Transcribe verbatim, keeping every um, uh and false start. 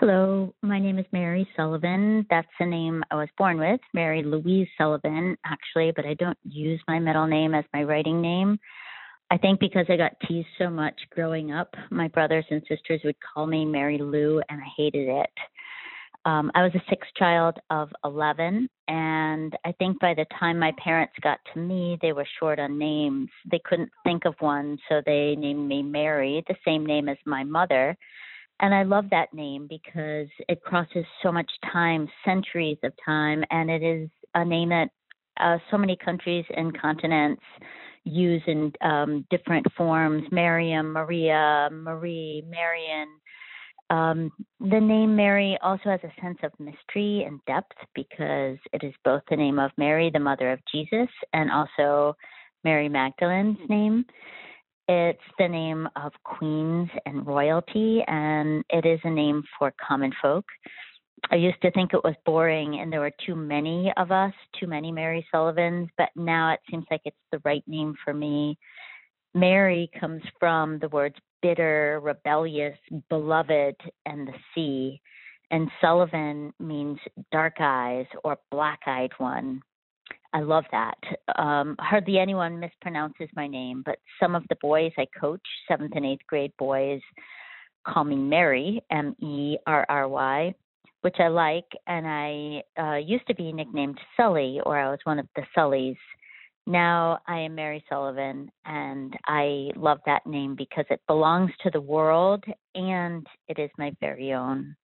Hello, my name is Mary Sullivan. That's the name I was born with, Mary Louise Sullivan, actually, but I don't use my middle name as my writing name. I think because I got teased so much growing up, my brothers and sisters would call me Mary Lou, and I hated it. Um, I was a sixth child of eleven, and I think by the time my parents got to me, they were short on names. They couldn't think of one, so they named me Mary, the same name as my mother. And I love that name because it crosses so much time, centuries of time, and it is a name that uh, so many countries and continents use in um, different forms. Miriam, Maria, Marie, Marian. Um, the name Mary also has a sense of mystery and depth because it is both the name of Mary, the mother of Jesus, and also Mary Magdalene's name. It's the name of queens and royalty, and it is a name for common folk. I used to think it was boring and there were too many of us, too many Mary Sullivans, but now it seems like it's the right name for me. Mary comes from the words bitter, rebellious, beloved, and the sea. And Sullivan means dark eyes or black eyed one. I love that. Um, hardly anyone mispronounces my name, but some of the boys I coach, seventh and eighth grade boys, call me Mary, M E R R Y, which I like. And I uh, used to be nicknamed Sully, or I was one of the Sullys. Now I am Mary Sullivan, and I love that name because it belongs to the world and it is my very own.